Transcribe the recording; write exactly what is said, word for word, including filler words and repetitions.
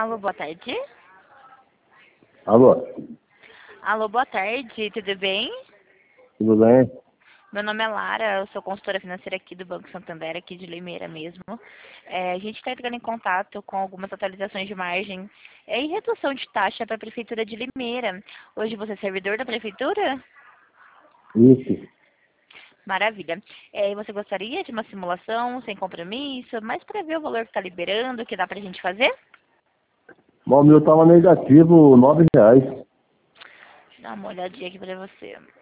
Alô, boa tarde. Alô, Alô, boa tarde, tudo bem? tudo bem? Meu nome é Lara, eu sou consultora financeira aqui do Banco Santander, aqui de Limeira mesmo. É, a gente está entrando em contato com algumas atualizações de margem é, e redução de taxa para a Prefeitura de Limeira. Hoje você é servidor da Prefeitura? Isso. Maravilha. É, e você gostaria de uma simulação sem compromisso, mas para ver o valor que está liberando, o que dá para a gente fazer? Bom, o meu estava negativo nove reais. Dá uma olhadinha aqui para você.